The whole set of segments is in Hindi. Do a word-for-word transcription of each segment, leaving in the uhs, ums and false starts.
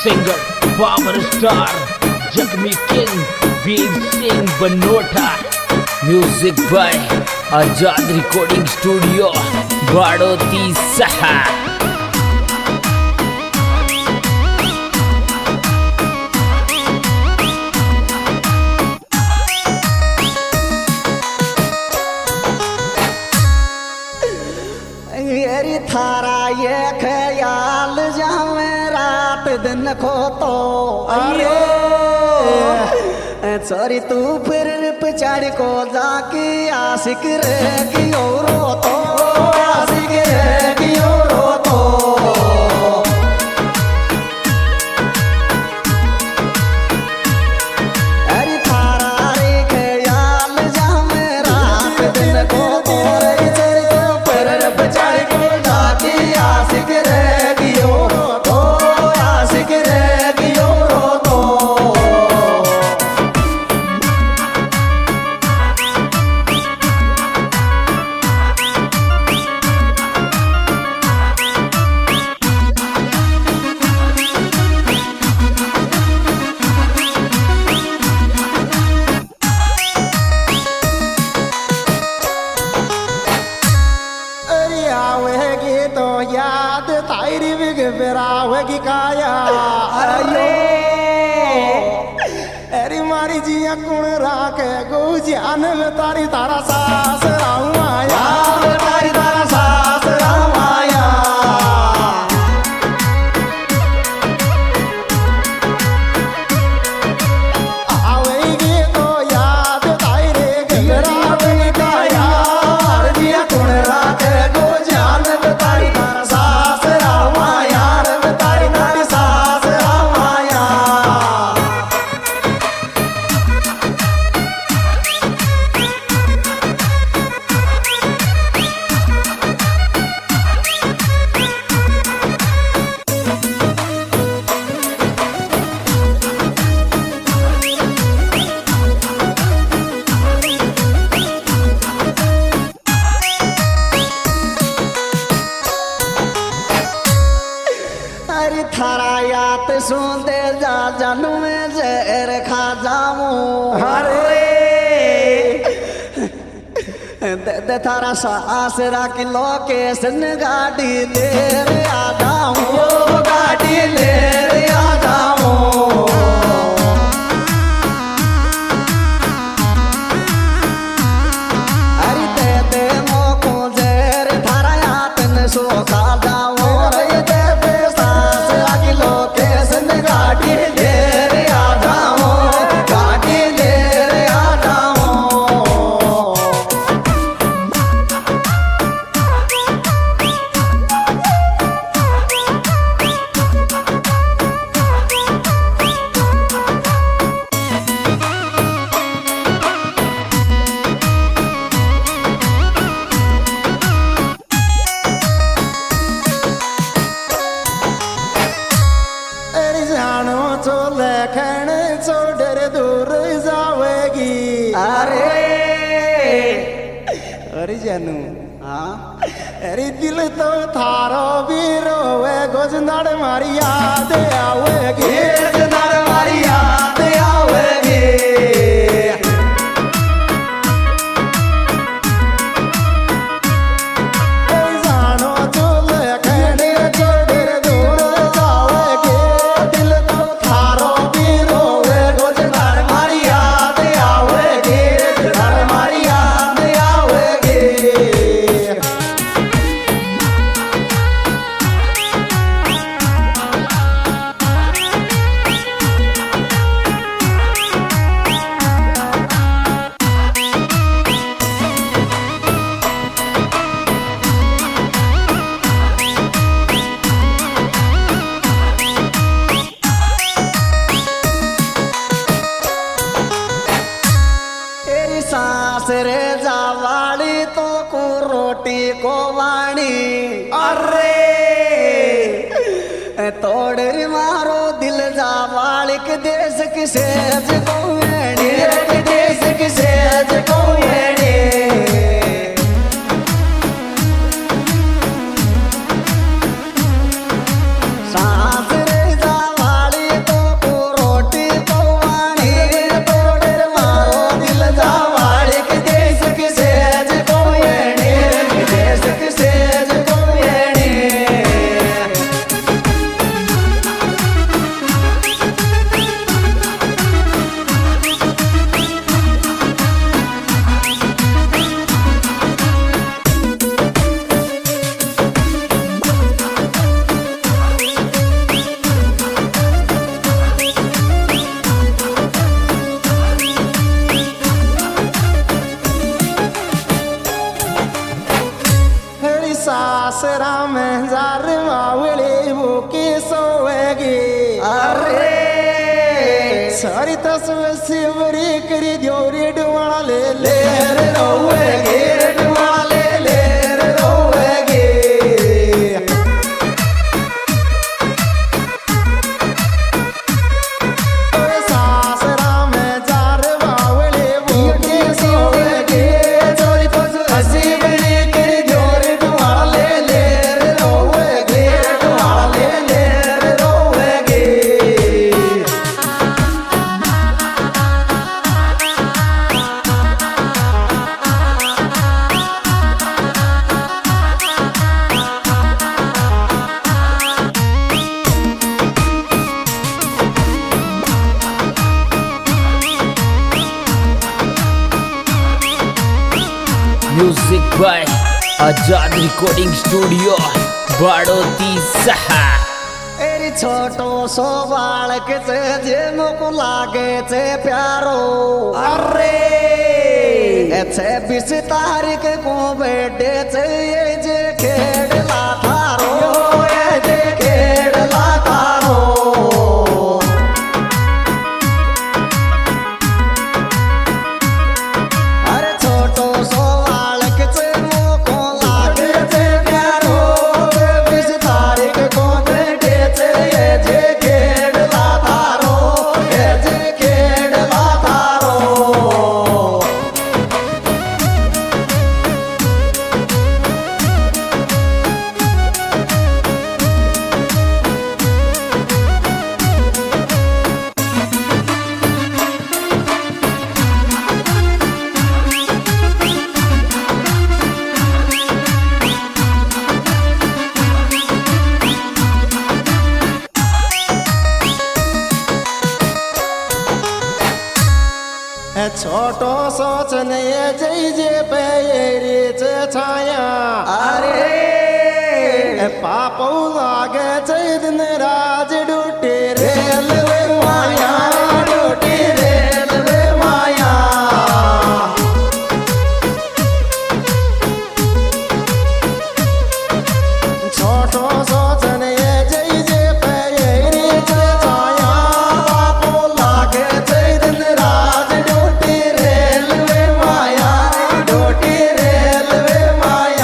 सिंगर पावर स्टार जख्मी king Veer Singh Banota. Music by Azad recording studio Badoti सहा। थारा ये ख्याल जावे रात दिन खो तो अरे सॉरी तू फिर पिछाड़ को जाके आशिक रह गयो रो तो आशिक रह गयो रो तो अरे थारा रे ख्याल जावे रात दिन खो तो फिर पिछाड़ को आशिक रह गयो रो तो आशिक रह गयो रो तो याद तारी बिग बेरावेगी काया अरे अरे मारी जिया कुण राके गो जान में तारी तारा सास राहू आया तारी तारा सास राहू आया आवेगी तो याद तारी बिग बेरावेगी काया जिया कुण राके गो जान में तारी थारा याद सुनते जा जानू में जहर खा जाऊं अरे दे, दे थारा सासरा की लोकेशन गाड़ी ले रे आ जाऊं गाड़ी ले रे आ जाऊं अरे दे दे मोको जहर थारा याद न सो खा जाऊं गाड़ी ले रे आ जाऊं गाड़ी ले रे आ जाऊं तो लेखन छोड़ दूर जावेगी अरे अरे जानू हाँ अरे दिल तो थारो भी रोवे गोजनाड़ मारी याद आवेगी गोजनाड़ मारी याद आवेगी जानो तो लेखन छोड़ दूर जावेगी दिल तो थारो भी रोवे गोजनाड़ मारी याद आवेगी गोजनाड़ मारी याद आवेगी रे जावाड़ी तो को रोटी को वाणी अरे तोड़ रे मारो दिल जावाड़ी के देश की सेज को देश की सेज को सांस रे जावाड़ी रसव सिवरी करी द्योरी डुवाला ले ले रे रोवेगे डुवाला ले ले रे रोवेगे सासरा में जार बावले बूटे सोवेगे चोरी तो सिवरी करी द्योरी डुवाला ले ले रे रोवेगे डुवाला ले ले रे रोवेगे music by Azad recording studio Badoti सहा। एरी छोटो सो बालक से जे मुको लागे छे प्यारो अरे छे बीस तारीख को बेटे छे ये जे खेड़ला थारो ये जे खेड़ला थारो अरे छोटो सो बालक से मुको लागे छे प्यारो बीस तारीख को बेटे छे ये जे खेड़ला थारो ये जे खेड़ला थारो छोटो सोचन ये जय जे पेरी छाया अरे पापो लागे जय दिन राज डूटे रेलवे माया डूटे रेलवे माया छोटो सोचन ये जय जे पेरी छाया पापो लागे जय दिन राज डूटे रेलवे माया डूटे रेलवे माया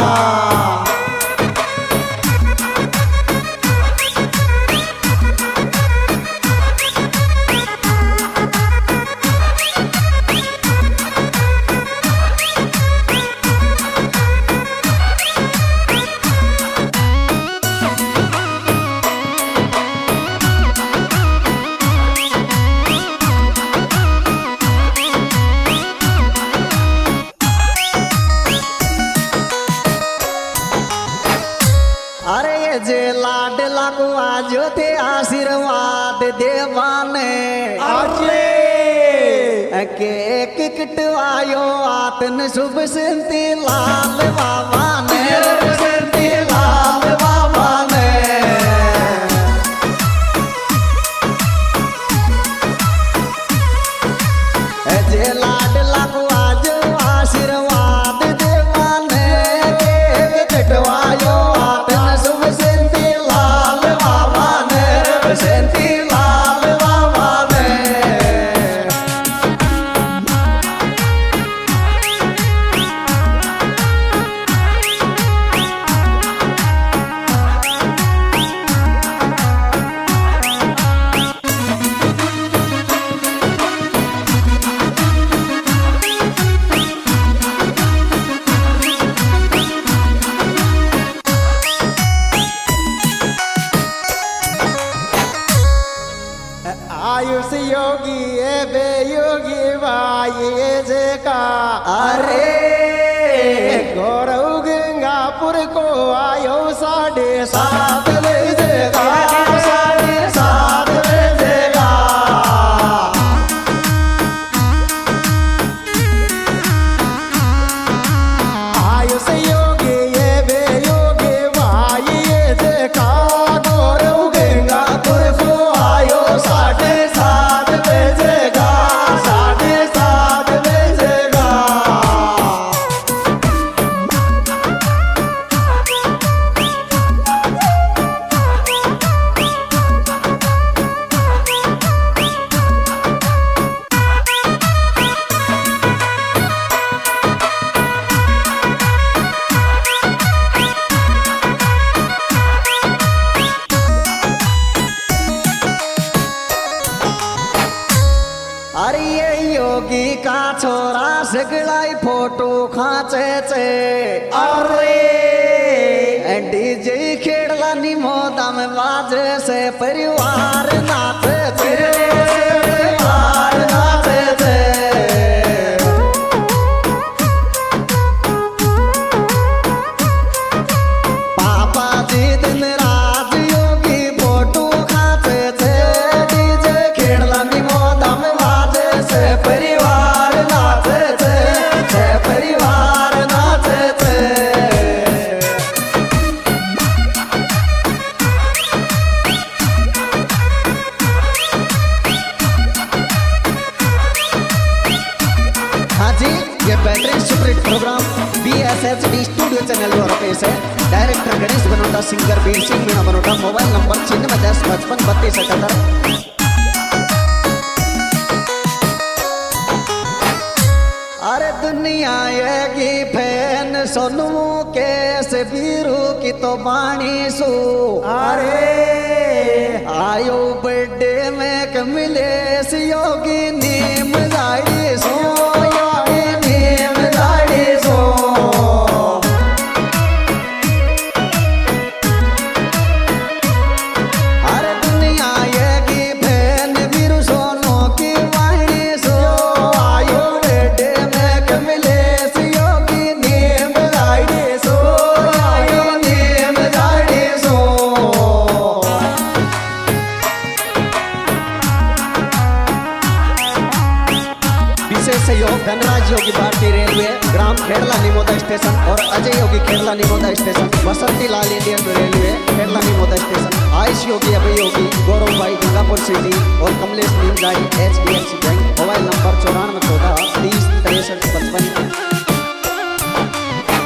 अरे ये जे लाड लागू आजो थे आशीर्वाद देवाने आजे के एक किटवायो आतन शुभ सिंती लाल बाबा ने सिंती लाल बाबा ने जे लाड लागू आजो आशीर्वाद देवाने के एक किटवायो शुभ सिंती लाल बाबा ने सिंती लाल बाबा ने आयुष योगी ए बे योगी भाई जे का अरे गौरव गंगापुर को आयो साढ़े सात बजे का साढ़े सात बजे का आयुष योगी ए बे योगी भाई जे का गौरव गंगापुर को आयो साढ़े सात बजे का साढ़े सात बजे का छोरा सगळाई फोटो खाचे चे अरे डीजे खेळला नि मोदा में बाजे से परिवार नाचे चे परिवार नाचे चे पापा जी दिन रात योगी फोटो खाचे चे डीजे खेळला नि मोदा में बाजे से परिवार नाचे चे से परिवार नाचे चे ये battery superhit programme B S H D studio channel द्वारा पेश है। Director Ganesh Banota, singer Veer Singh Meena Banota. Mobile number छिन्नवे दस पचपन बत्तीस अठहत्तर। अरे दुनिया ये की फैन सोनू केस बीरू की तो बाणी सु अरे आयो बर्थडे में कमिलेश योगी नीम जाड़ी सो सहयोग धनराज योगी भारतीय रेलवे, ग्राम खेड़ला निमोदा स्टेशन और Ajay Yogi Khedla Nimoda station, Basanti Lal Indian railway Khedla Nimoda station, Ayush Yogi Abhay Yogi Gaurav भाई गंगापुर सिटी और Kamlesh Neemjadi H D F C bank. Mobile number चौरानवे चौदह